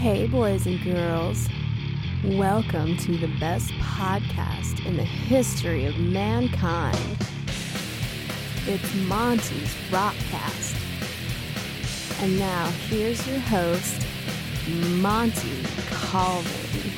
Hey, boys and girls. Welcome to the best podcast in the history of mankind. It's Monty's Rockcast. And now, here's your host, Monty Colvin.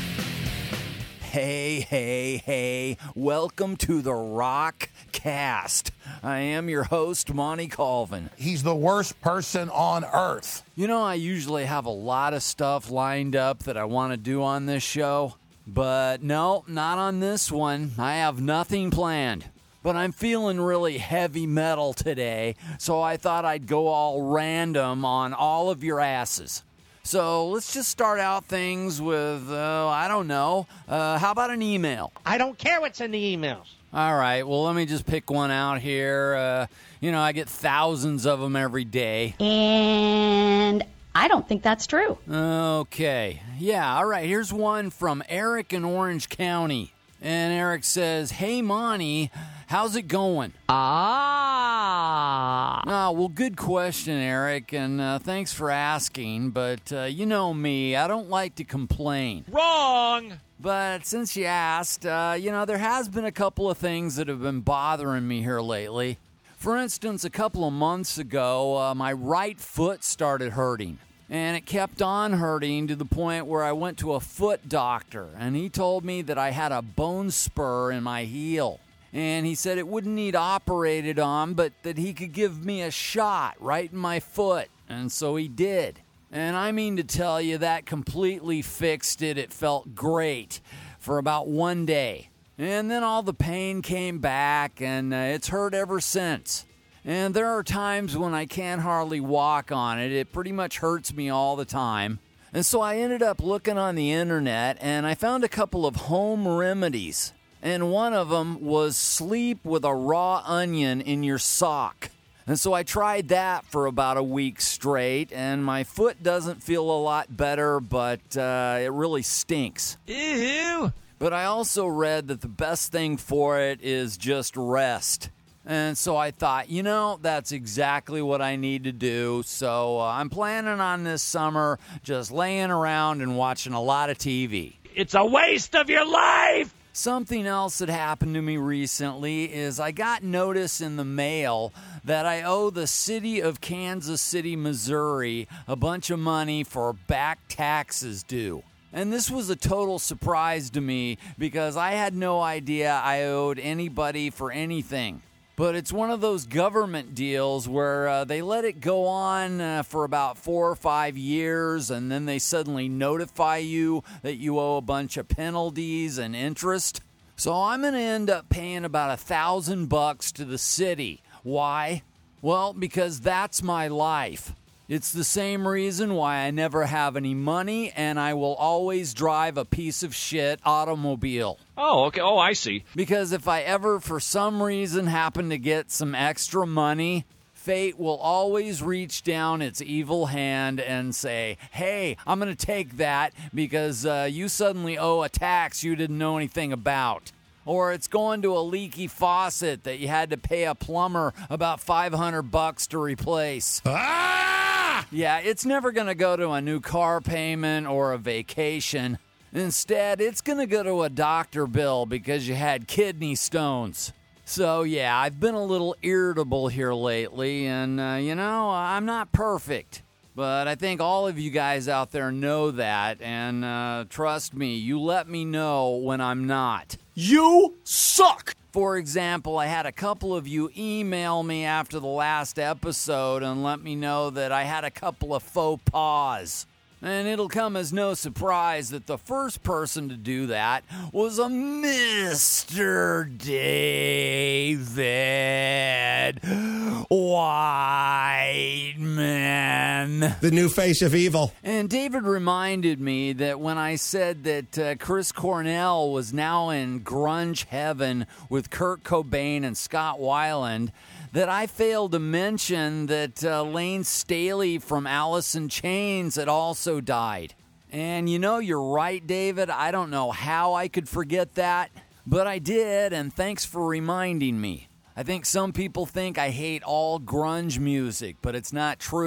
Hey. Welcome to the Rockcast. I am your host, Monty Colvin. He's the worst person on earth. You know, I usually have a lot of stuff lined up that I want to do on this show. But no, not on this one. I have nothing planned. But I'm feeling really heavy metal today, so I thought I'd go all random on all of your asses. So let's just start out things with, I don't know, how about an email? I don't care what's in the emails. All right, well, let me just pick one out here. I get thousands of them every day. And I don't think that's true. Okay. Yeah, all right, here's one from Eric in Orange County. And Eric says, "Hey, Monty, how's it going?" Well, good question, Eric, and thanks for asking, but you know me, I don't like to complain. Wrong! But since you asked, there has been a couple of things that have been bothering me here lately. For instance, a couple of months ago, my right foot started hurting. And it kept on hurting to the point where I went to a foot doctor, and he told me that I had a bone spur in my heel. And he said it wouldn't need operated on, but that he could give me a shot right in my foot. And so he did. And I mean to tell you, that completely fixed it. It felt great for about one day. And then all the pain came back, and it's hurt ever since. And there are times when I can't hardly walk on it. It pretty much hurts me all the time. And so I ended up looking on the internet, and I found a couple of home remedies. And one of them was sleep with a raw onion in your sock. And so I tried that for about a week straight, and my foot doesn't feel a lot better, but it really stinks. Ew! But I also read that the best thing for it is just rest. And so I thought, that's exactly what I need to do. So I'm planning on this summer just laying around and watching a lot of TV. It's a waste of your life! Something else that happened to me recently is I got notice in the mail that I owe the city of Kansas City, Missouri, a bunch of money for back taxes due. And this was a total surprise to me because I had no idea I owed anybody for anything. But it's one of those government deals where they let it go on for about 4 or 5 years, and then they suddenly notify you that you owe a bunch of penalties and interest. So I'm going to end up paying about $1,000 to the city. Why? Well, because that's my life. It's the same reason why I never have any money, and I will always drive a piece of shit automobile. Oh, okay. Oh, I see. Because if I ever, for some reason, happen to get some extra money, fate will always reach down its evil hand and say, "Hey, I'm going to take that because you suddenly owe a tax you didn't know anything about." Or it's going to a leaky faucet that you had to pay a plumber about $500 to replace. Yeah, it's never going to go to a new car payment or a vacation. Instead, it's going to go to a doctor bill because you had kidney stones. So, yeah, I've been a little irritable here lately, and, I'm not perfect. But I think all of you guys out there know that, and trust me, you let me know when I'm not. You suck! For example, I had a couple of you email me after the last episode and let me know that I had a couple of faux pas. And it'll come as no surprise that the first person to do that was a Mr. David Whiteman. The new face of evil. And David reminded me that when I said that Chris Cornell was now in grunge heaven with Kurt Cobain and Scott Weiland, that I failed to mention that Lane Staley from Alice in Chains had also died. And you're right, David. I don't know how I could forget that, but I did, and thanks for reminding me. I think some people think I hate all grunge music, but it's not true.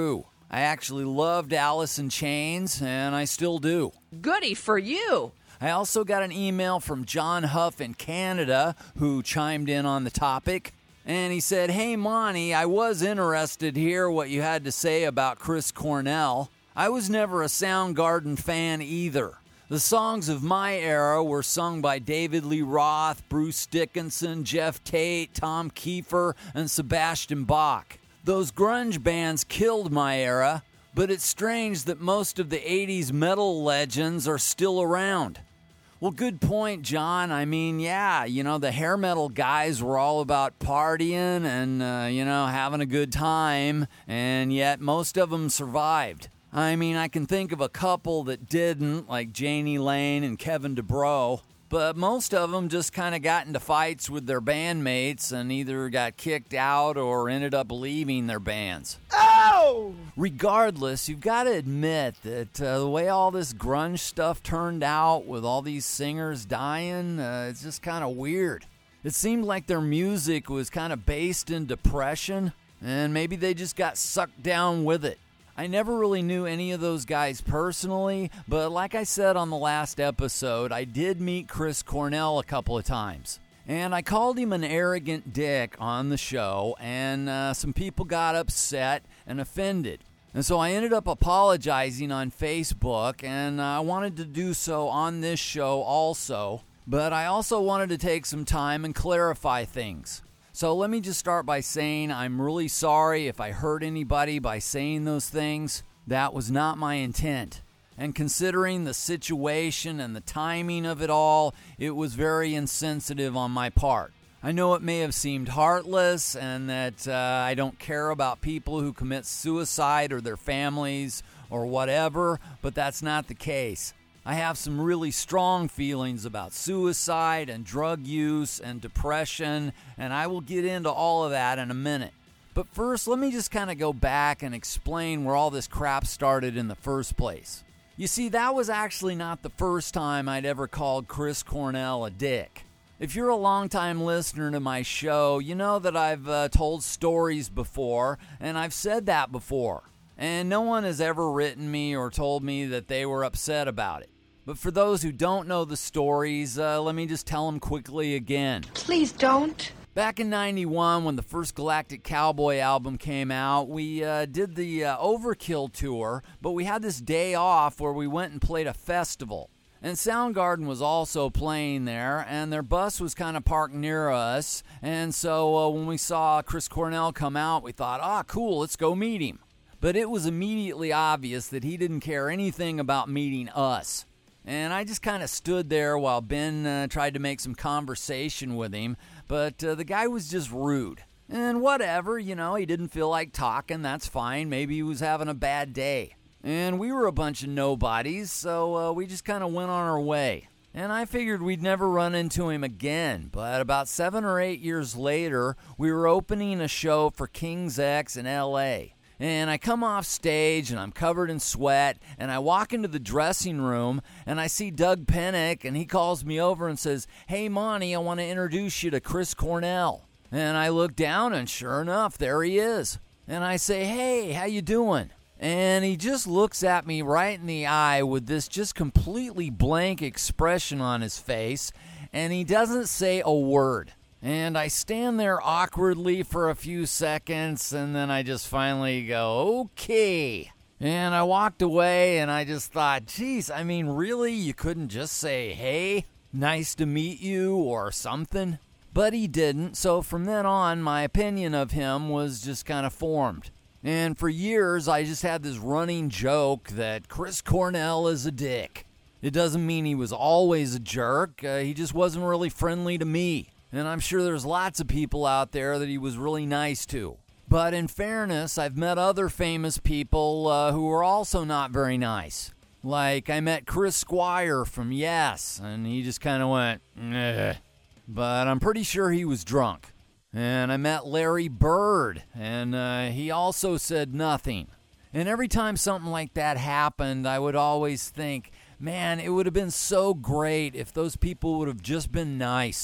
I actually loved Alice in Chains, and I still do. Goody for you. I also got an email from John Huff in Canada who chimed in on the topic. And he said, "Hey, Monty, I was interested to hear what you had to say about Chris Cornell. I was never a Soundgarden fan either. The songs of my era were sung by David Lee Roth, Bruce Dickinson, Jeff Tate, Tom Kiefer, and Sebastian Bach. Those grunge bands killed my era, but it's strange that most of the 80s metal legends are still around." Well, good point, John. I mean, yeah, the hair metal guys were all about partying and, having a good time, and yet most of them survived. I mean, I can think of a couple that didn't, like Janie Lane and Kevin DuBrow, but most of them just kind of got into fights with their bandmates and either got kicked out or ended up leaving their bands. Oh! Regardless, you've got to admit that the way all this grunge stuff turned out with all these singers dying, it's just kind of weird. It seemed like their music was kind of based in depression, and maybe they just got sucked down with it. I never really knew any of those guys personally, but like I said on the last episode, I did meet Chris Cornell a couple of times. And I called him an arrogant dick on the show, and some people got upset and offended. And so I ended up apologizing on Facebook, and I wanted to do so on this show also, but I also wanted to take some time and clarify things. So let me just start by saying I'm really sorry if I hurt anybody by saying those things. That was not my intent. And considering the situation and the timing of it all, it was very insensitive on my part. I know it may have seemed heartless and that I don't care about people who commit suicide or their families or whatever, but that's not the case. I have some really strong feelings about suicide and drug use and depression, and I will get into all of that in a minute. But first, let me just kind of go back and explain where all this crap started in the first place. You see, that was actually not the first time I'd ever called Chris Cornell a dick. If you're a longtime listener to my show, you know that I've told stories before, and I've said that before. And no one has ever written me or told me that they were upset about it. But for those who don't know the stories, let me just tell them quickly again. Please don't. Back in 91, when the first Galactic Cowboy album came out, we did the Overkill tour, but we had this day off where we went and played a festival. And Soundgarden was also playing there, and their bus was kind of parked near us. And so when we saw Chris Cornell come out, we thought, cool, let's go meet him. But it was immediately obvious that he didn't care anything about meeting us. And I just kind of stood there while Ben tried to make some conversation with him, but the guy was just rude. And whatever, he didn't feel like talking, that's fine. Maybe he was having a bad day. And we were a bunch of nobodies, so we just kind of went on our way. And I figured we'd never run into him again, but about 7 or 8 years later, we were opening a show for King's X in L.A., and I come off stage, and I'm covered in sweat, and I walk into the dressing room, and I see Doug Pennick, and he calls me over and says, "Hey, Monty, I want to introduce you to Chris Cornell." And I look down, and sure enough, there he is. And I say, "Hey, how you doing?" And he just looks at me right in the eye with this just completely blank expression on his face, and he doesn't say a word. And I stand there awkwardly for a few seconds, and then I just finally go, "Okay." And I walked away, and I just thought, geez, I mean, really? You couldn't just say, "Hey, nice to meet you," or something? But he didn't, so from then on, my opinion of him was just kind of formed. And for years, I just had this running joke that Chris Cornell is a dick. It doesn't mean he was always a jerk. He just wasn't really friendly to me. And I'm sure there's lots of people out there that he was really nice to. But in fairness, I've met other famous people who were also not very nice. Like, I met Chris Squire from Yes, and he just kind of went, "Nah." But I'm pretty sure he was drunk. And I met Larry Bird, and he also said nothing. And every time something like that happened, I would always think, man, it would have been so great if those people would have just been nice.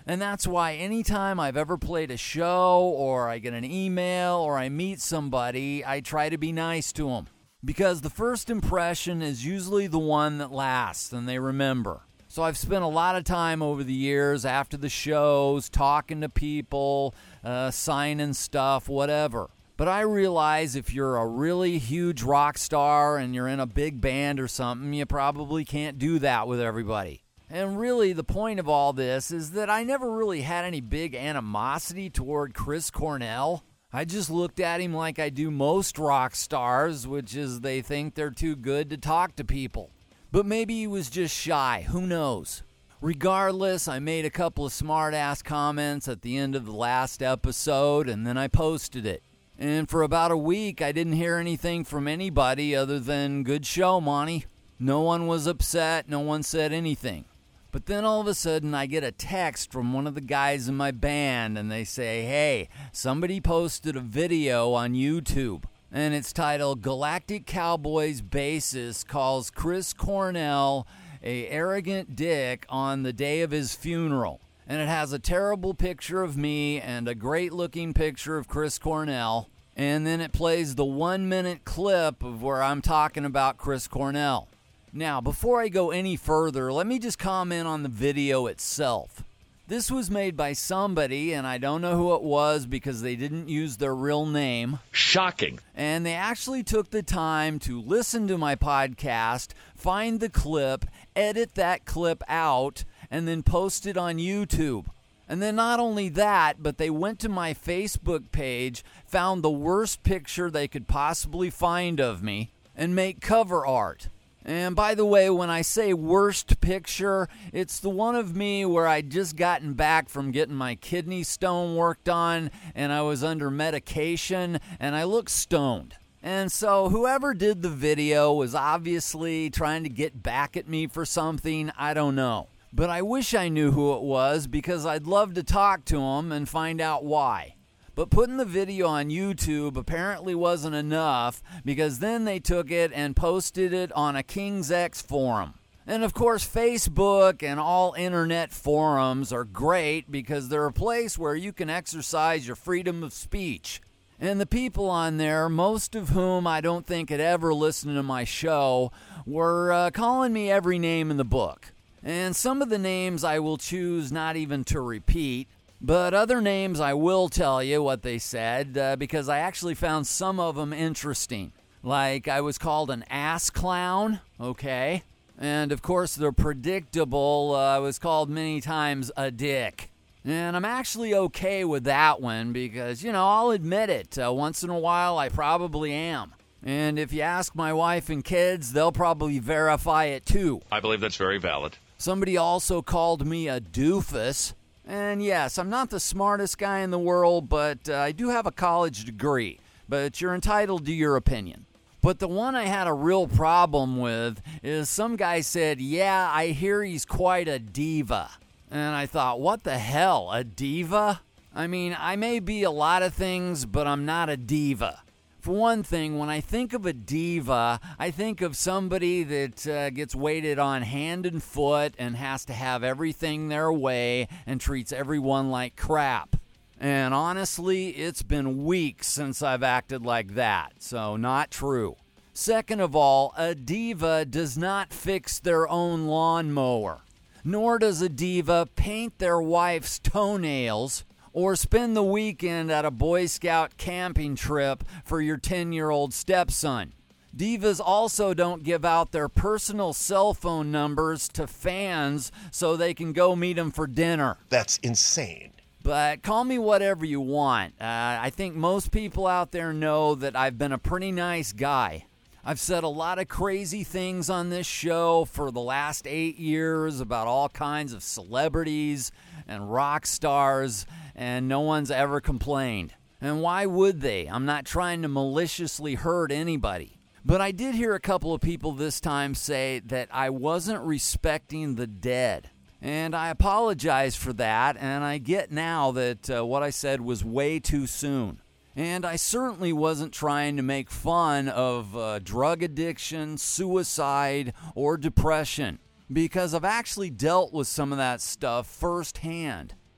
And that's why anytime I've ever played a show or I get an email or I meet somebody, I try to be nice to them. Because the first impression is usually the one that lasts and they remember. So I've spent a lot of time over the years after the shows, talking to people, signing stuff, whatever. But I realize if you're a really huge rock star and you're in a big band or something, you probably can't do that with everybody. And really, the point of all this is that I never really had any big animosity toward Chris Cornell. I just looked at him like I do most rock stars, which is they think they're too good to talk to people. But maybe he was just shy, who knows? Regardless, I made a couple of smart-ass comments at the end of the last episode, and then I posted it. And for about a week, I didn't hear anything from anybody other than, "Good show, Monty." No one was upset, no one said anything. But then all of a sudden I get a text from one of the guys in my band and they say, "Hey, somebody posted a video on YouTube and it's titled Galactic Cowboys bassist calls Chris Cornell a arrogant dick on the day of his funeral." And it has a terrible picture of me and a great looking picture of Chris Cornell. And then it plays the 1-minute clip of where I'm talking about Chris Cornell. Now, before I go any further, let me just comment on the video itself. This was made by somebody, and I don't know who it was because they didn't use their real name. Shocking. And they actually took the time to listen to my podcast, find the clip, edit that clip out, and then post it on YouTube. And then not only that, but they went to my Facebook page, found the worst picture they could possibly find of me, and make cover art. And by the way, when I say worst picture, it's the one of me where I'd just gotten back from getting my kidney stone worked on, and I was under medication, and I looked stoned. And so whoever did the video was obviously trying to get back at me for something, I don't know. But I wish I knew who it was because I'd love to talk to him and find out why. But putting the video on YouTube apparently wasn't enough because then they took it and posted it on a King's X forum. And of course, Facebook and all internet forums are great because they're a place where you can exercise your freedom of speech. And the people on there, most of whom I don't think had ever listened to my show, were calling me every name in the book. And some of the names I will choose not even to repeat. But other names I will tell you what they said because I actually found some of them interesting. Like I was called an ass clown, okay? And of course they're predictable. I was called many times a dick. And I'm actually okay with that one because, I'll admit it. Once in a while I probably am. And if you ask my wife and kids, they'll probably verify it too. I believe that's very valid. Somebody also called me a doofus. And yes, I'm not the smartest guy in the world, but I do have a college degree. But you're entitled to your opinion. But the one I had a real problem with is some guy said, "Yeah, I hear he's quite a diva." And I thought, what the hell, a diva? I mean, I may be a lot of things, but I'm not a diva. For one thing, when I think of a diva, I think of somebody that gets weighted on hand and foot and has to have everything their way and treats everyone like crap. And honestly, it's been weeks since I've acted like that, so not true. Second of all, a diva does not fix their own lawnmower, nor does a diva paint their wife's toenails or spend the weekend at a Boy Scout camping trip for your 10-year-old stepson. Divas also don't give out their personal cell phone numbers to fans so they can go meet them for dinner. That's insane. But call me whatever you want. I think most people out there know that I've been a pretty nice guy. I've said a lot of crazy things on this show for the last 8 years about all kinds of celebrities and rock stars, and no one's ever complained. And why would they? I'm not trying to maliciously hurt anybody. But I did hear a couple of people this time say that I wasn't respecting the dead. And I apologize for that, and I get now that what I said was way too soon. And I certainly wasn't trying to make fun of drug addiction, suicide, or depression, because I've actually dealt with some of that stuff firsthand.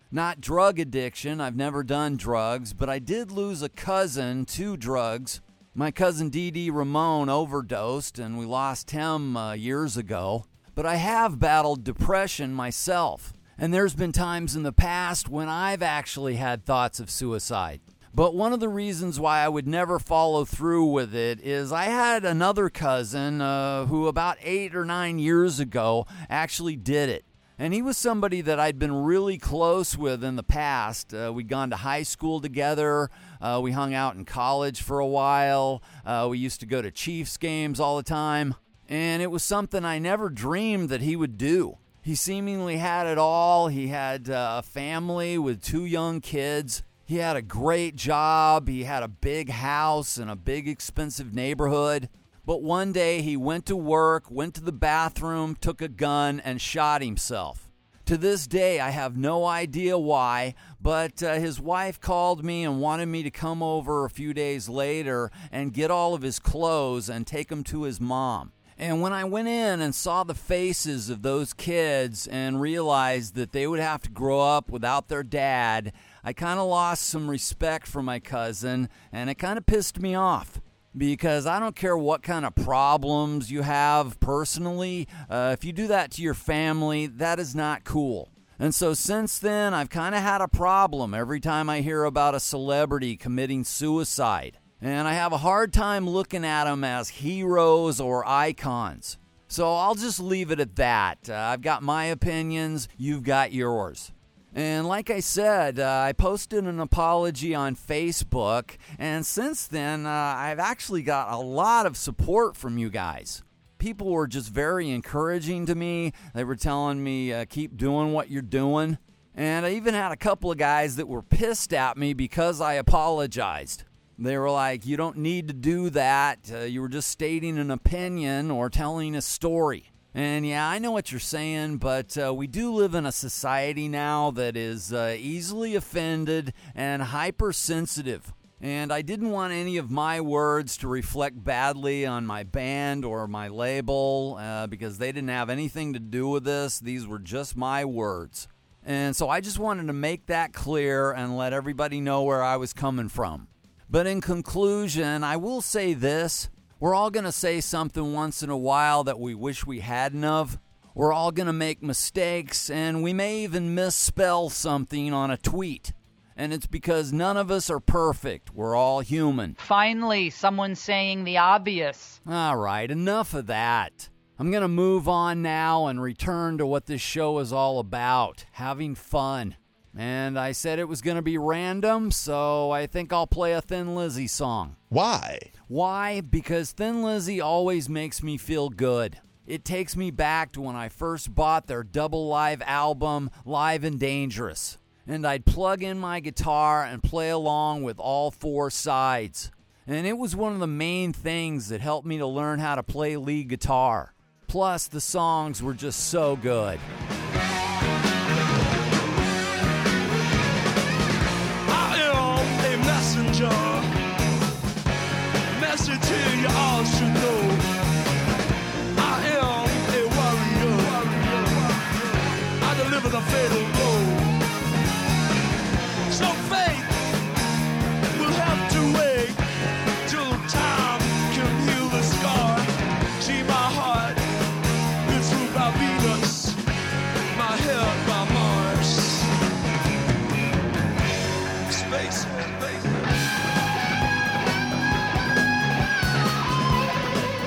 Not drug addiction. I've never done drugs, but I did lose a cousin to drugs. My cousin D.D. Ramon overdosed, and we lost him years ago. But I have battled depression myself, and there's been times in the past when I've actually had thoughts of suicide. But one of the reasons why I would never follow through with it is I had another cousin who about 8 or 9 years ago actually did it. And he was somebody that I'd been really close with in the past. We'd gone to high school together. We hung out in college for a while. We used to go to Chiefs games all the time. And it was something I never dreamed that he would do. He seemingly had it all. He had a family with 2 young kids. He had a great job. He had a big house in a big expensive neighborhood. But one day he went to work, went to the bathroom, took a gun, and shot himself. To this day, I have no idea why, but his wife called me and wanted me to come over a few days later and get all of his clothes and take them to his mom. And when I went in and saw the faces of those kids and realized that they would have to grow up without their dad, I kind of lost some respect for my cousin, and it kind of pissed me off. Because I don't care what kind of problems you have personally, if you do that to your family, that is not cool. And so since then, I've kind of had a problem every time I hear about a celebrity committing suicide. And I have a hard time looking at them as heroes or icons. So I'll just leave it at that. I've got my opinions, you've got yours. And like I said, I posted an apology on Facebook, and since then, I've actually got a lot of support from you guys. People were just very encouraging to me. They were telling me, keep doing what you're doing. And I even had a couple of guys that were pissed at me because I apologized. They were like, you don't need to do that. You were just stating an opinion or telling a story. And yeah, I know what you're saying, but we do live in a society now that is easily offended and hypersensitive. And I didn't want any of my words to reflect badly on my band or my label because they didn't have anything to do with this. These were just my words. And so I just wanted to make that clear and let everybody know where I was coming from. But in conclusion, I will say this. We're all going to say something once in a while that we wish we hadn't of. We're all going to make mistakes, and we may even misspell something on a tweet. And it's because none of us are perfect. We're all human. Finally, someone saying the obvious. All right, enough of that. I'm going to move on now and return to what this show is all about, having fun. And I said it was going to be random, so I think I'll play a Thin Lizzy song. Why? Why? Because Thin Lizzy always makes me feel good. It takes me back to when I first bought their double live album, Live and Dangerous. And I'd plug in my guitar and play along with all 4 sides. And it was one of the main things that helped me to learn how to play lead guitar. Plus, the songs were just so good. Message here you all should know. I am a warrior. I deliver the fatal blow. So faith will have to wait till time can heal the scar. See my heart, it's ruled by Venus, my head by Mars. Space, baby.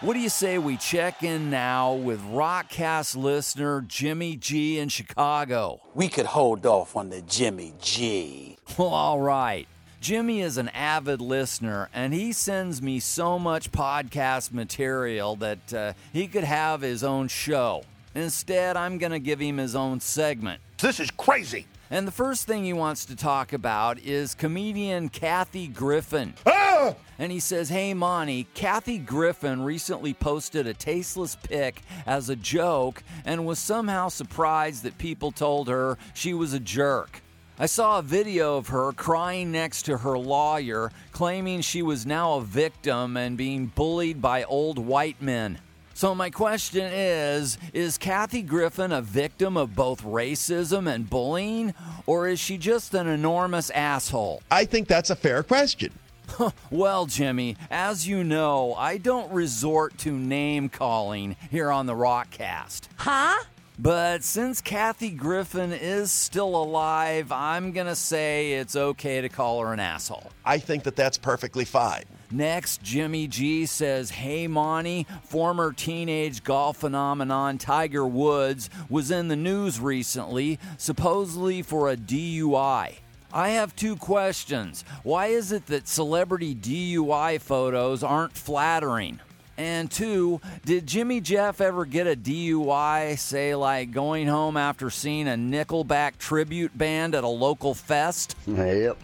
What do you say we check in now with Rockcast listener Jimmy G in Chicago? We could hold off on the Jimmy G. Well, all right. Jimmy is an avid listener, and he sends me so much podcast material that he could have his own show. Instead, I'm going to give him his own segment. This is crazy. And the first thing he wants to talk about is comedian Kathy Griffin. Ah! And he says, hey, Monty, Kathy Griffin recently posted a tasteless pic as a joke and was somehow surprised that people told her she was a jerk. I saw a video of her crying next to her lawyer, claiming she was now a victim and being bullied by old white men. So my question is Kathy Griffin a victim of both racism and bullying, or is she just an enormous asshole? I think that's a fair question. Well, Jimmy, as you know, I don't resort to name-calling here on the Rockcast. Huh? But since Kathy Griffin is still alive, I'm going to say it's okay to call her an asshole. I think that that's perfectly fine. Next, Jimmy G says, hey, Monty, former teenage golf phenomenon Tiger Woods was in the news recently, supposedly for a DUI. I have two questions. Why is it that celebrity DUI photos aren't flattering? And two, did Jimmy Jeff ever get a DUI, say like going home after seeing a Nickelback tribute band at a local fest? Yep.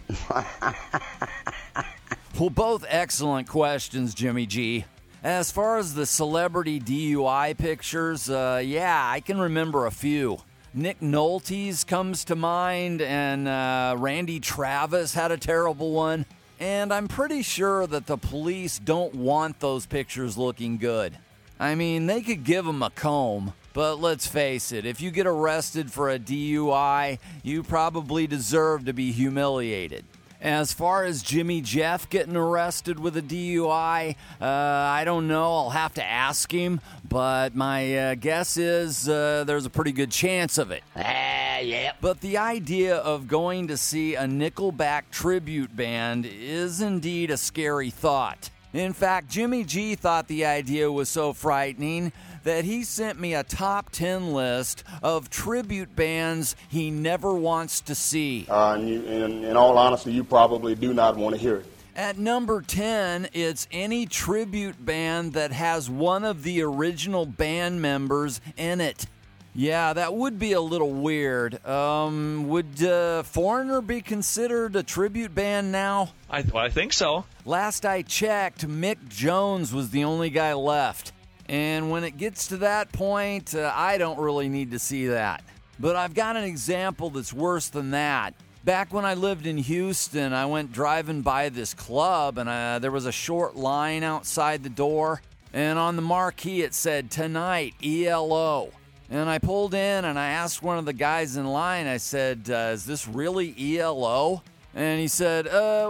Well, both excellent questions, Jimmy G. As far as the celebrity DUI pictures, yeah, I can remember a few. Nick Nolte's comes to mind, and Randy Travis had a terrible one. And I'm pretty sure that the police don't want those pictures looking good. I mean, they could give them a comb, but let's face it, if you get arrested for a DUI, you probably deserve to be humiliated. As far as Jimmy Jeff getting arrested with a DUI, I don't know. I'll have to ask him, but my guess is there's a pretty good chance of it. Yeah. But the idea of going to see a Nickelback tribute band is indeed a scary thought. In fact, Jimmy G thought the idea was so frightening that he sent me a top 10 list of tribute bands he never wants to see. In all honesty, you probably do not want to hear it. At number 10, it's any tribute band that has one of the original band members in it. Yeah, that would be a little weird. Would Foreigner be considered a tribute band now? I think so. Last I checked, Mick Jones was the only guy left. And when it gets to that point, I don't really need to see that. But I've got an example that's worse than that. Back when I lived in Houston, I went driving by this club, and there was a short line outside the door. And on the marquee, it said, "Tonight, ELO." And I pulled in, and I asked one of the guys in line, I said, is this really ELO? And he said,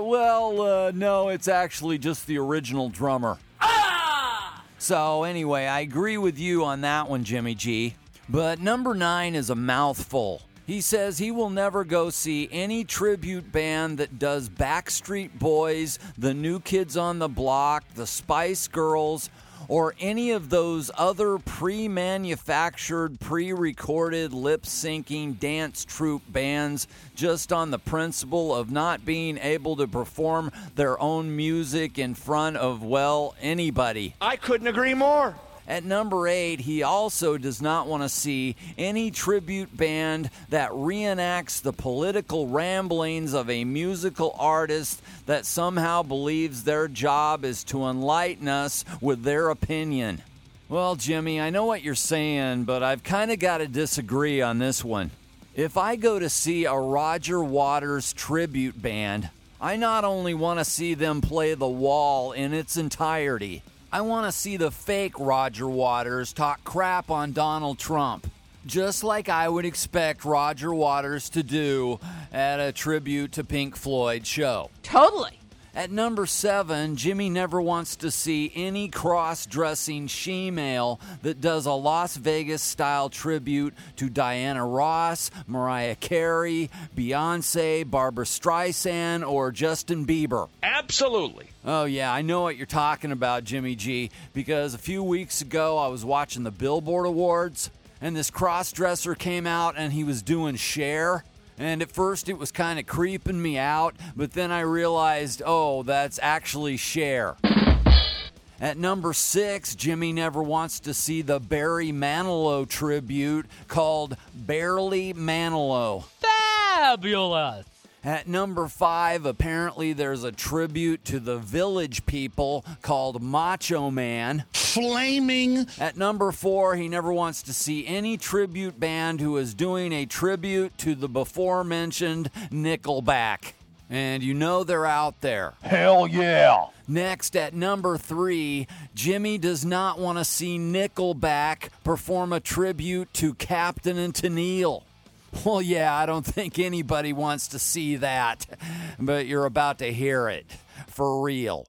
no, it's actually just the original drummer. So anyway, I agree with you on that one, Jimmy G. But number 9 is a mouthful. He says he will never go see any tribute band that does Backstreet Boys, the New Kids on the Block, the Spice Girls, or any of those other pre-manufactured, pre-recorded, lip-syncing dance troupe bands just on the principle of not being able to perform their own music in front of, well, anybody. I couldn't agree more. At number 8, he also does not want to see any tribute band that reenacts the political ramblings of a musical artist that somehow believes their job is to enlighten us with their opinion. Well, Jimmy, I know what you're saying, but I've kind of got to disagree on this one. If I go to see a Roger Waters tribute band, I not only want to see them play The Wall in its entirety, I want to see the fake Roger Waters talk crap on Donald Trump, just like I would expect Roger Waters to do at a tribute to Pink Floyd show. Totally. At number 7, Jimmy never wants to see any cross-dressing she-male that does a Las Vegas-style tribute to Diana Ross, Mariah Carey, Beyonce, Barbra Streisand, or Justin Bieber. Absolutely. Oh, yeah, I know what you're talking about, Jimmy G, because a few weeks ago I was watching the Billboard Awards, and this cross-dresser came out and he was doing Cher. And at first it was kind of creeping me out, but then I realized, oh, that's actually Cher. At number 6, Jimmy never wants to see the Barry Manilow tribute called Barely Manilow. Fabulous. At number 5, apparently there's a tribute to the Village People called Macho Man. Flaming. At number 4, he never wants to see any tribute band who is doing a tribute to the before-mentioned Nickelback. And you know they're out there. Hell yeah. Next, at number 3, Jimmy does not want to see Nickelback perform a tribute to Captain and Tennille. Well, yeah, I don't think anybody wants to see that, but you're about to hear it. For real.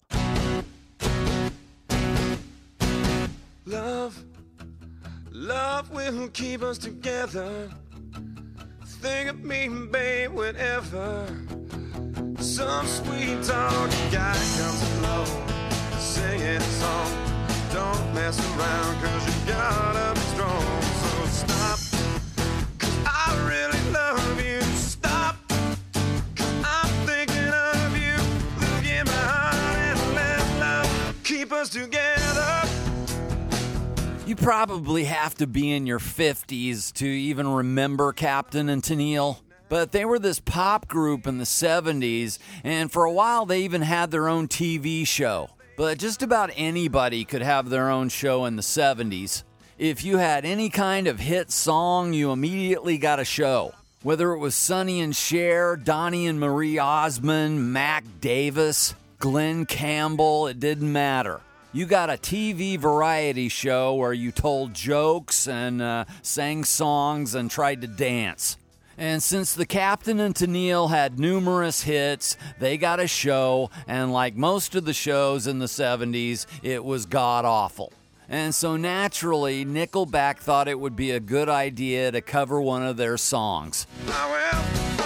Love will keep us together. Think of me, babe, whenever some sweet talking guy comes along, singing a song. Don't mess around, 'cause you gotta be strong. So stop, 'cause I really love you. Stop, 'cause I'm thinking of you. Look in my heart and let love keep us together. You probably have to be in your 50s to even remember Captain and Tennille. But they were this pop group in the 70s, and for a while they even had their own TV show. But just about anybody could have their own show in the 70s. If you had any kind of hit song, you immediately got a show. Whether it was Sonny and Cher, Donnie and Marie Osmond, Mac Davis, Glenn Campbell, it didn't matter. You got a TV variety show where you told jokes and sang songs and tried to dance. And since the Captain and Tennille had numerous hits, they got a show, and like most of the shows in the 70s, it was god-awful. And so naturally, Nickelback thought it would be a good idea to cover one of their songs. I will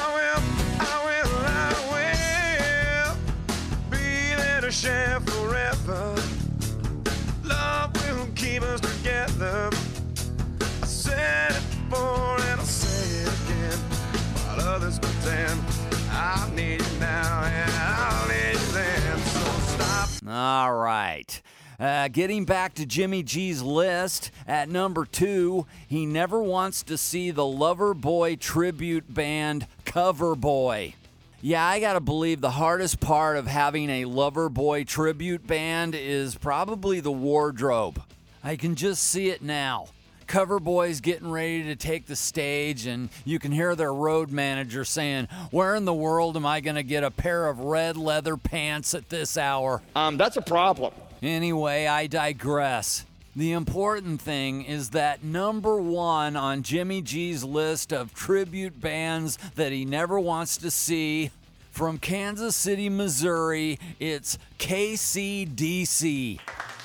be there to share forever. Love will keep us together. I said it before and I'll say it again. While others pretend, I need you now and I'll need you then. So stop. All right. Getting back to Jimmy G's list, at number 2, he never wants to see the Loverboy tribute band Coverboy. Yeah, I gotta believe the hardest part of having a Loverboy tribute band is probably the wardrobe. I can just see it now. Coverboy's getting ready to take the stage, and you can hear their road manager saying, "Where in the world am I gonna get a pair of red leather pants at this hour?" That's a problem. Anyway, I digress. The important thing is that number 1 on Jimmy G's list of tribute bands that he never wants to see, from Kansas City, Missouri, it's KCDC.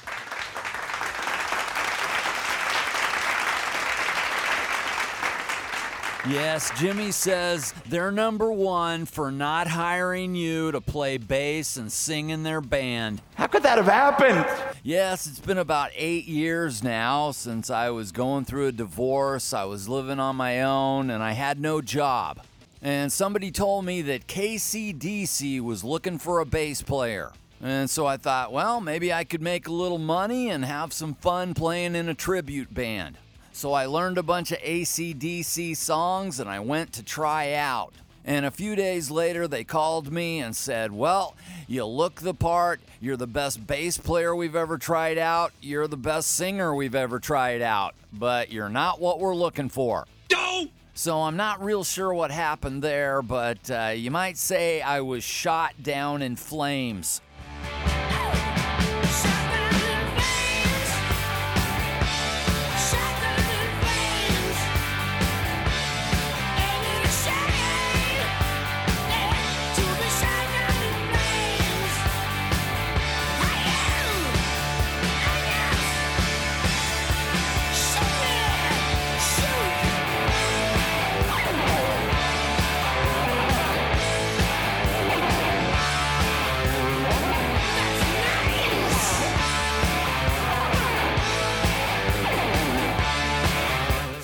Yes, Jimmy says they're number 1 for not hiring you to play bass and sing in their band. How could that have happened? Yes, it's been about 8 years now since I was going through a divorce. I was living on my own and I had no job. And somebody told me that KCDC was looking for a bass player. And so I thought, well, maybe I could make a little money and have some fun playing in a tribute band. So I learned a bunch of AC/DC songs and I went to try out. And a few days later, they called me and said, well, you look the part, you're the best bass player we've ever tried out, you're the best singer we've ever tried out, but you're not what we're looking for. No! So I'm not real sure what happened there, but you might say I was shot down in flames.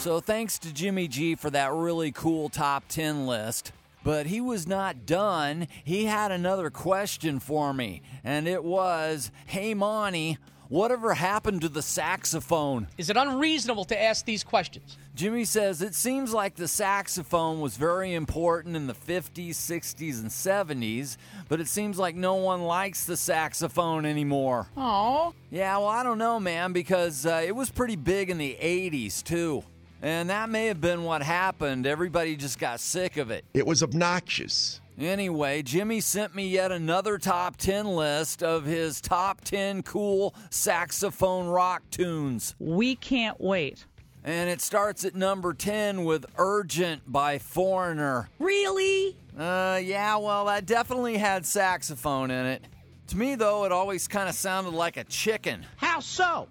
So thanks to Jimmy G for that really cool top 10 list. But he was not done. He had another question for me, and it was, hey, Monty, whatever happened to the saxophone? Is it unreasonable to ask these questions? Jimmy says it seems like the saxophone was very important in the 50s, 60s, and 70s, but it seems like no one likes the saxophone anymore. Aww. Yeah, well, I don't know, man, because it was pretty big in the 80s, too. And that may have been what happened. Everybody just got sick of it. It was obnoxious. Anyway, Jimmy sent me yet another top 10 list of his top 10 cool saxophone rock tunes. We can't wait. And it starts at number 10 with Urgent by Foreigner. Really? Yeah, well, that definitely had saxophone in it. To me, though, it always kind of sounded like a chicken. How so?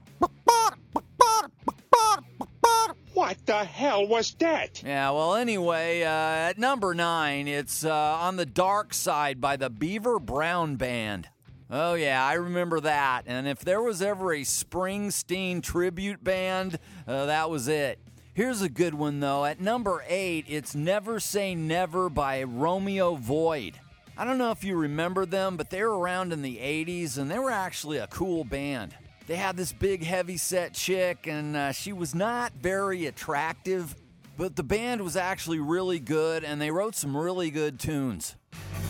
What the hell was that? Yeah, well, anyway, at number 9, it's On the Dark Side by the Beaver Brown Band. Oh, yeah, I remember that. And if there was ever a Springsteen tribute band, that was it. Here's a good one, though. At number 8, it's Never Say Never by Romeo Void. I don't know if you remember them, but they were around in the 80s, and they were actually a cool band. They had this big heavy-set chick, and she was not very attractive, but the band was actually really good, and they wrote some really good tunes.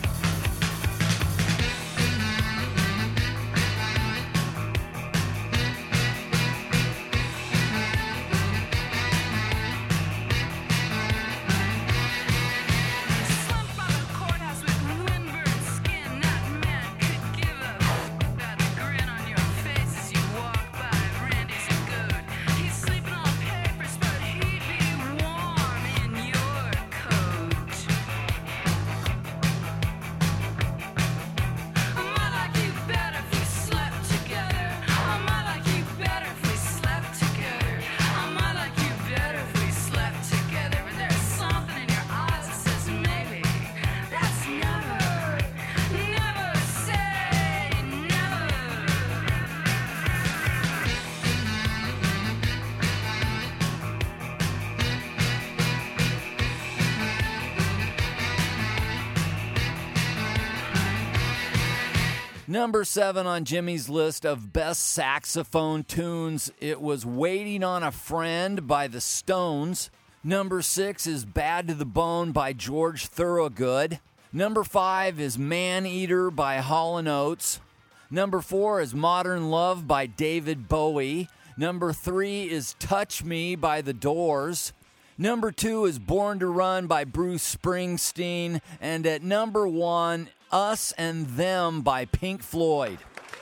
Number 7 on Jimmy's list of best saxophone tunes, it was Waiting on a Friend by the Stones. Number 6 is Bad to the Bone by George Thorogood. Number 5 is Man Eater by Hall & Oates. Number 4 is Modern Love by David Bowie. Number 3 is Touch Me by The Doors. Number 2 is Born to Run by Bruce Springsteen. And at number 1, Us and Them by Pink Floyd.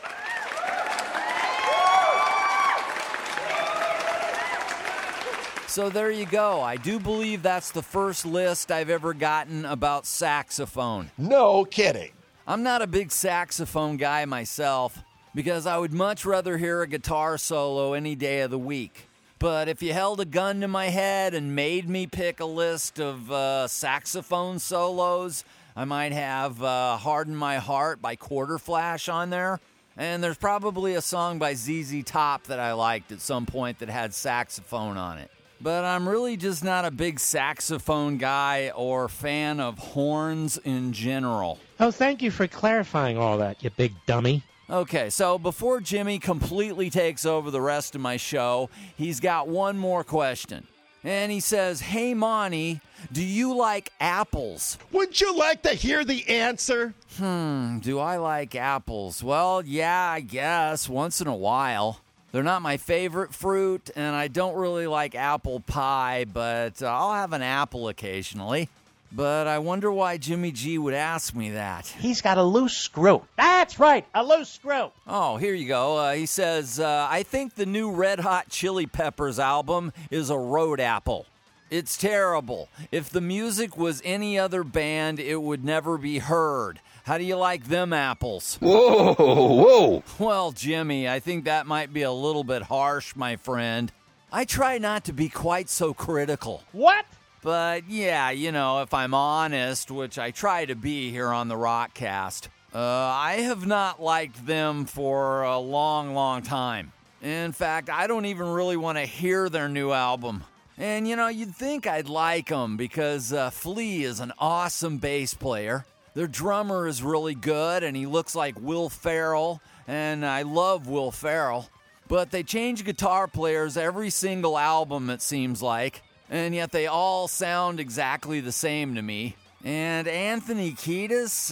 So there you go. I do believe that's the first list I've ever gotten about saxophone. No kidding. I'm not a big saxophone guy myself because I would much rather hear a guitar solo any day of the week. But if you held a gun to my head and made me pick a list of saxophone solos, I might have Harden My Heart by Quarter Flash on there. And there's probably a song by ZZ Top that I liked at some point that had saxophone on it. But I'm really just not a big saxophone guy or fan of horns in general. Oh, thank you for clarifying all that, you big dummy. Okay, so before Jimmy completely takes over the rest of my show, he's got one more question. And he says, hey, Monty, do you like apples? Would you like to hear the answer? Do I like apples? Well, yeah, I guess, once in a while. They're not my favorite fruit, and I don't really like apple pie, but I'll have an apple occasionally. But I wonder why Jimmy G would ask me that. He's got a loose screw. That's right, a loose screw. Oh, here you go. He says, I think the new Red Hot Chili Peppers album is a road apple. It's terrible. If the music was any other band, it would never be heard. How do you like them apples? Whoa. Well, Jimmy, I think that might be a little bit harsh, my friend. I try not to be quite so critical. What? But yeah, you know, if I'm honest, which I try to be here on the Rockcast, I have not liked them for a long, long time. In fact, I don't even really want to hear their new album. And, you'd think I'd like them because Flea is an awesome bass player. Their drummer is really good, and he looks like Will Ferrell, and I love Will Ferrell. But they change guitar players every single album, it seems like, and yet they all sound exactly the same to me. And Anthony Kiedis,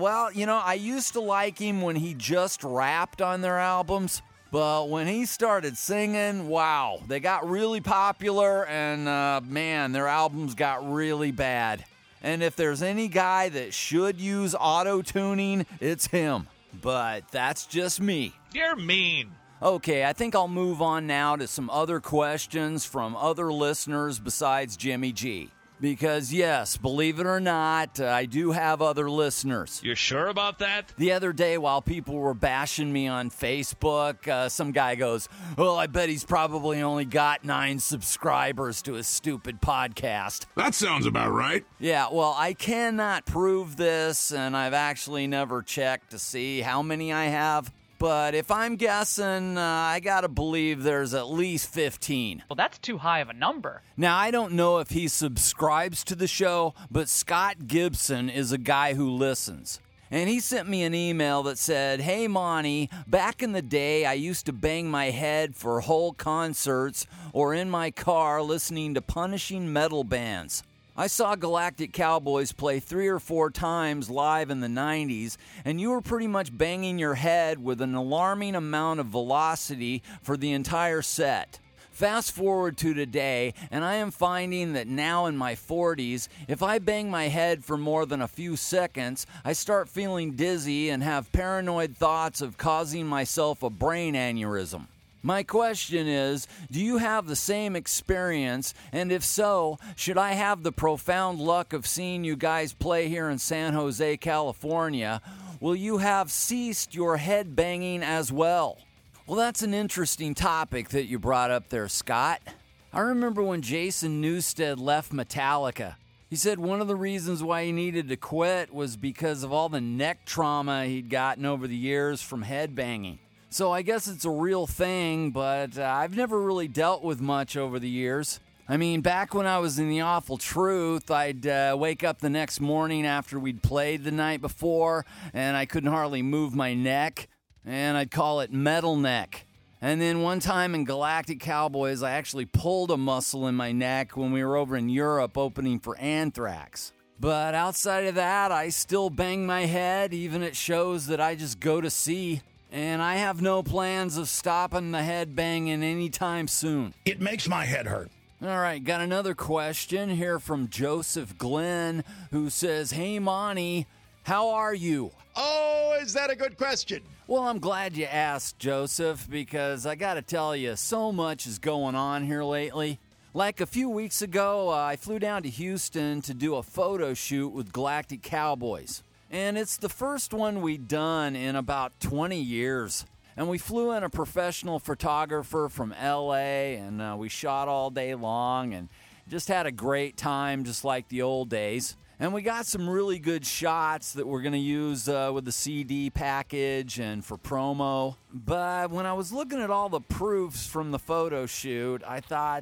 I used to like him when he just rapped on their albums. But when he started singing, wow, they got really popular and, their albums got really bad. And if there's any guy that should use auto-tuning, it's him. But that's just me. You're mean. Okay, I think I'll move on now to some other questions from other listeners besides Jimmy G. Because, yes, believe it or not, I do have other listeners. You're sure about that? The other day, while people were bashing me on Facebook, some guy goes, "Well, I bet he's probably only got 9 subscribers to his stupid podcast." That sounds about right. Yeah, well, I cannot prove this, and I've actually never checked to see how many I have. But if I'm guessing, I gotta believe there's at least 15. Well, that's too high of a number. Now, I don't know if he subscribes to the show, but Scott Gibson is a guy who listens. And he sent me an email that said, "Hey, Monty, back in the day, I used to bang my head for whole concerts or in my car listening to punishing metal bands. I saw Galactic Cowboys play 3 or 4 times live in the 90s, and you were pretty much banging your head with an alarming amount of velocity for the entire set. Fast forward to today, and I am finding that now in my 40s, if I bang my head for more than a few seconds, I start feeling dizzy and have paranoid thoughts of causing myself a brain aneurysm. My question is, do you have the same experience? And if so, should I have the profound luck of seeing you guys play here in San Jose, California, will you have ceased your head banging as well?" Well, that's an interesting topic that you brought up there, Scott. I remember when Jason Newsted left Metallica. He said one of the reasons why he needed to quit was because of all the neck trauma he'd gotten over the years from headbanging. So I guess it's a real thing, but I've never really dealt with much over the years. I mean, back when I was in the Awful Truth, I'd wake up the next morning after we'd played the night before, and I couldn't hardly move my neck, and I'd call it metal neck. And then one time in Galactic Cowboys, I actually pulled a muscle in my neck when we were over in Europe opening for Anthrax. But outside of that, I still bang my head, even at shows that I just go to see. And I have no plans of stopping the head banging anytime soon. It makes my head hurt. All right, got another question here from Joseph Glenn, who says, "Hey, Monty, how are you?" Oh, is that a good question? Well, I'm glad you asked, Joseph, because I got to tell you, so much is going on here lately. Like a few weeks ago, I flew down to Houston to do a photo shoot with Galactic Cowboys. And it's the first one we'd done in about 20 years. And we flew in a professional photographer from LA, and we shot all day long and just had a great time, just like the old days. And we got some really good shots that we're going to use with the CD package and for promo. But when I was looking at all the proofs from the photo shoot, I thought,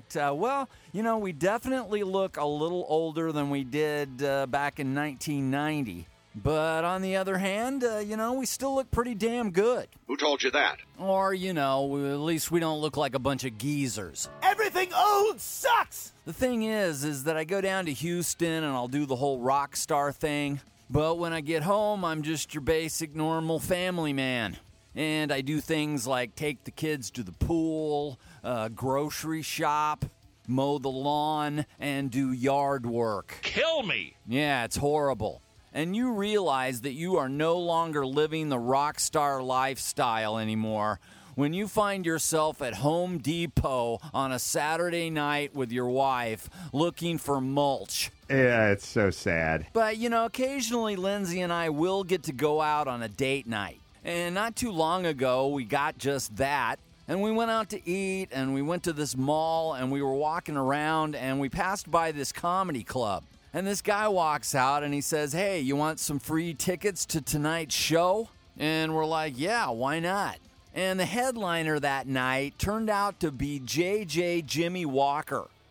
we definitely look a little older than we did back in 1990. But on the other hand, we still look pretty damn good. Who told you that? Or, at least we don't look like a bunch of geezers. Everything old sucks! The thing is that I go down to Houston and I'll do the whole rock star thing. But when I get home, I'm just your basic normal family man. And I do things like take the kids to the pool, grocery shop, mow the lawn, and do yard work. Kill me! Yeah, it's horrible. And you realize that you are no longer living the rock star lifestyle anymore when you find yourself at Home Depot on a Saturday night with your wife looking for mulch. Yeah, it's so sad. But, occasionally Lindsay and I will get to go out on a date night. And not too long ago, we got just that. And we went out to eat, and we went to this mall, and we were walking around, and we passed by this comedy club. And this guy walks out and he says, "Hey, you want some free tickets to tonight's show?" And we're like, "Yeah, why not?" And the headliner that night turned out to be JJ Jimmy Walker.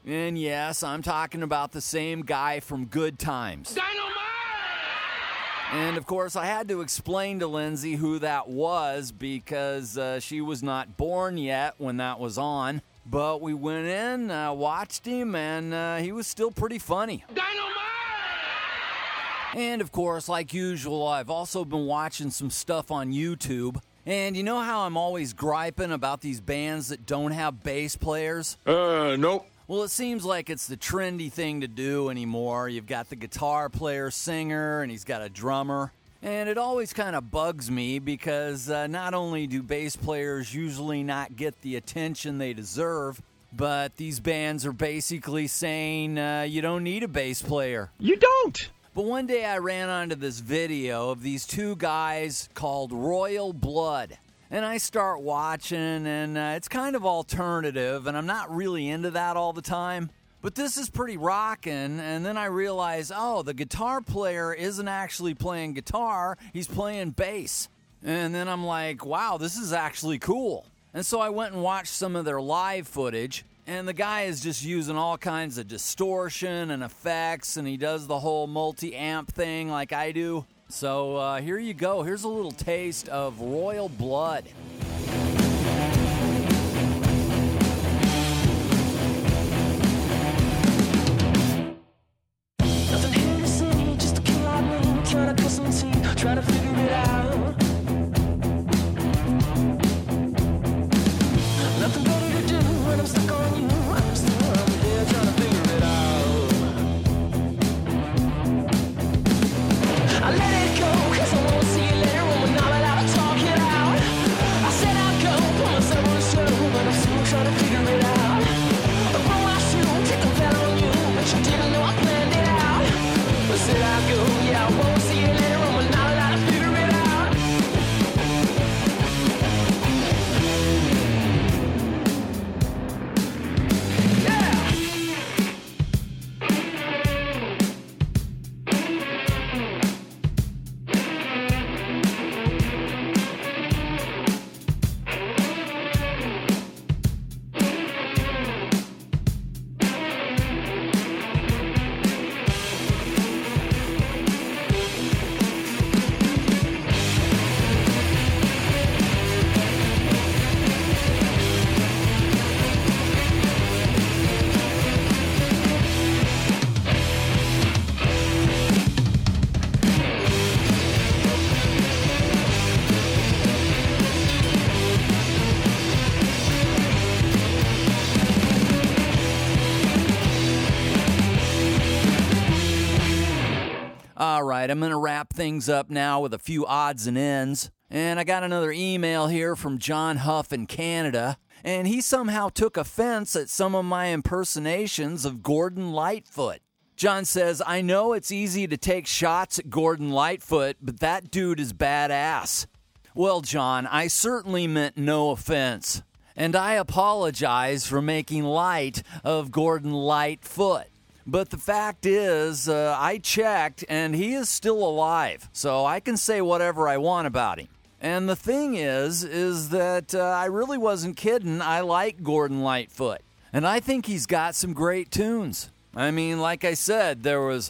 And yes, I'm talking about the same guy from Good Times. Dynamite! And of course, I had to explain to Lindsay who that was because she was not born yet when that was on. But we went in, watched him, and he was still pretty funny. Dynamite! And of course, like usual, I've also been watching some stuff on YouTube. And you know how I'm always griping about these bands that don't have bass players? Nope. Well, it seems like it's the trendy thing to do anymore. You've got the guitar player, singer, and he's got a drummer. And it always kind of bugs me because not only do bass players usually not get the attention they deserve, but these bands are basically saying you don't need a bass player. You don't! But one day I ran onto this video of these two guys called Royal Blood. And I start watching, and it's kind of alternative, and I'm not really into that all the time. But this is pretty rockin', and then I realize, oh, the guitar player isn't actually playing guitar, he's playing bass. And then I'm like, wow, this is actually cool. And so I went and watched some of their live footage, and the guy is just using all kinds of distortion and effects, and he does the whole multi-amp thing like I do. So here you go. Here's a little taste of Royal Blood. Nothing here to see, just a kid like me, trying to cut some teeth, trying to figure it out. Nothing better to do when I'm stuck on you. I'm still here trying to figure it out. I let it go, 'cause I won't see you later when we're not allowed to talk it out. I said I'd go, put myself on the show, but I'm still trying to figure it out. I broke my shoe, take the bet on you, but you didn't know I planned it out. I said I'd go, yeah, I won't see you later when we're not allowed to figure it out. All right, I'm going to wrap things up now with a few odds and ends. And I got another email here from John Huff in Canada. And he somehow took offense at some of my impersonations of Gordon Lightfoot. John says, I know it's easy to take shots at Gordon Lightfoot, but that dude is badass. Well, John, I certainly meant no offense. And I apologize for making light of Gordon Lightfoot. But the fact is, I checked, and he is still alive, so I can say whatever I want about him. And the thing is that I really wasn't kidding. I like Gordon Lightfoot, and I think he's got some great tunes. I mean, like I said, there was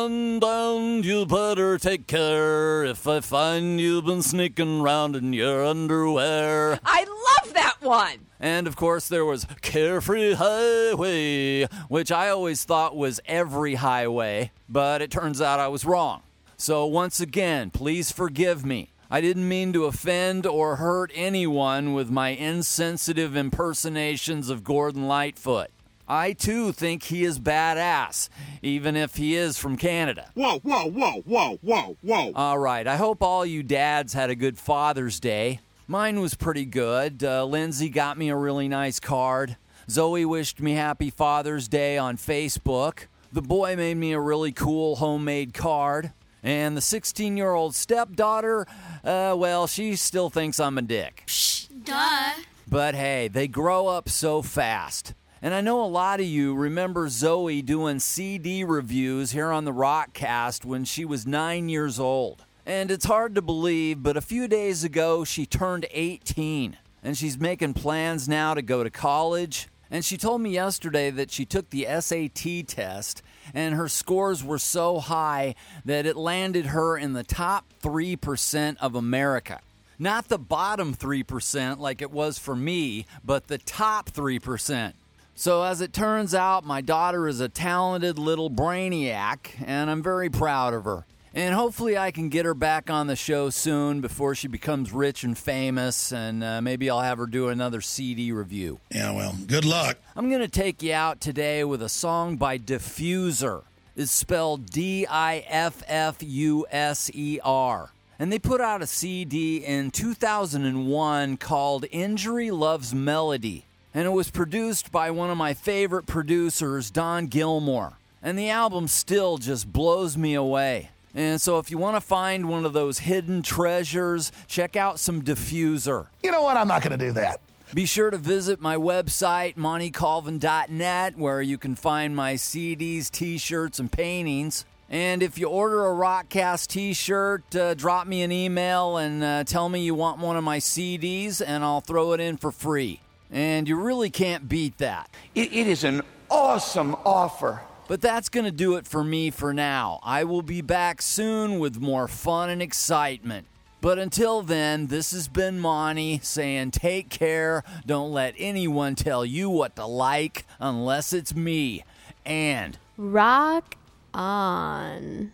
Sundown, you better take care if I find you've been sneaking around in your underwear. I love that one! And, of course, there was Carefree Highway, which I always thought was Every Highway, but it turns out I was wrong. So, once again, please forgive me. I didn't mean to offend or hurt anyone with my insensitive impersonations of Gordon Lightfoot. I, too, think he is badass, even if he is from Canada. Whoa, whoa, whoa, whoa, whoa, whoa. All right, I hope all you dads had a good Father's Day. Mine was pretty good. Lindsay got me a really nice card. Zoe wished me Happy Father's Day on Facebook. The boy made me a really cool homemade card. And the 16-year-old stepdaughter, well, she still thinks I'm a dick. Psh, duh. But hey, they grow up so fast. And I know a lot of you remember Zoe doing CD reviews here on the Rockcast when she was 9 years old. And it's hard to believe, but a few days ago she turned 18. And she's making plans now to go to college. And she told me yesterday that she took the SAT test and her scores were so high that it landed her in the top 3% of America. Not the bottom 3% like it was for me, but the top 3%. So as it turns out, my daughter is a talented little brainiac, and I'm very proud of her. And hopefully I can get her back on the show soon before she becomes rich and famous, and maybe I'll have her do another CD review. Yeah, well, good luck. I'm going to take you out today with a song by Diffuser. It's spelled Difffuser. And they put out a CD in 2001 called Injury Loves Melody. And it was produced by one of my favorite producers, Don Gilmore. And the album still just blows me away. And so if you want to find one of those hidden treasures, check out some Diffuser. You know what? I'm not going to do that. Be sure to visit my website, montycolvin.net, where you can find my CDs, t-shirts, and paintings. And if you order a Rockcast t-shirt, drop me an email and tell me you want one of my CDs, and I'll throw it in for free. And you really can't beat that. It is an awesome offer. But that's going to do it for me for now. I will be back soon with more fun and excitement. But until then, this has been Monty saying take care. Don't let anyone tell you what to like unless it's me. And rock on.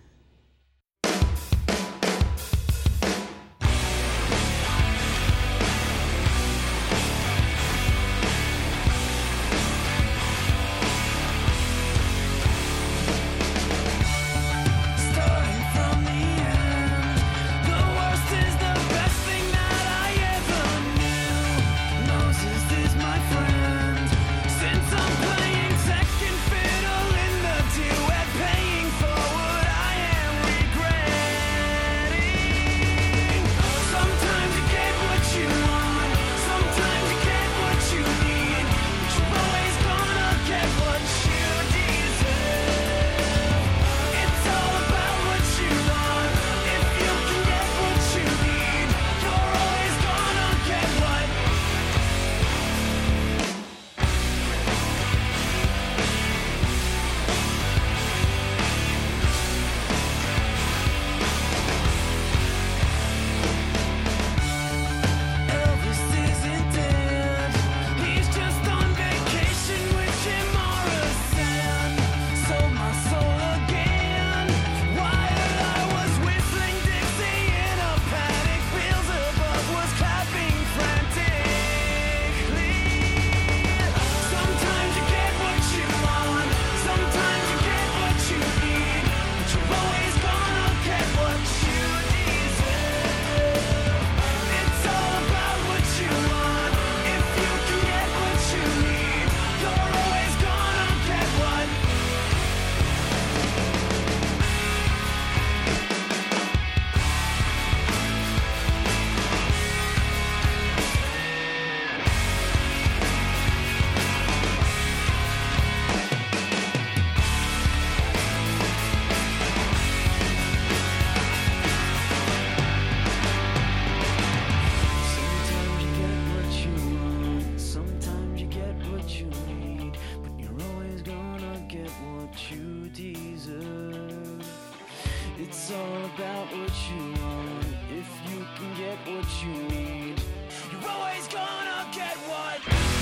It's all about what you want. If you can get what you need, you're always gonna get what.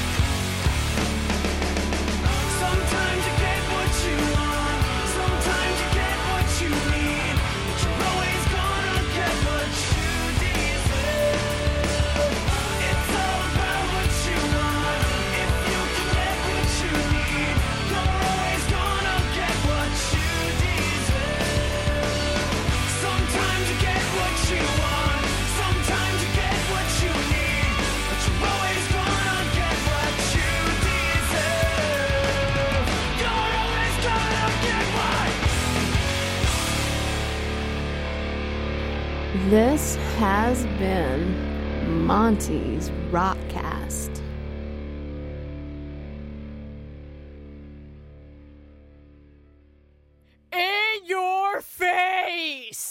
Sometimes you get what you want. Sometimes you get what you need, but you're always gonna get what you deserve. It's all about what you want. If you can get what you need, you're always gonna get what you deserve. Sometimes you get what you want. Sometimes you get what you need, but you're always gonna get what you deserve. You're always gonna get what. This has been Monty's Rockcast. In your face!